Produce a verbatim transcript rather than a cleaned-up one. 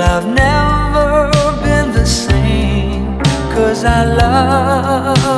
I've never been the same, 'cause I love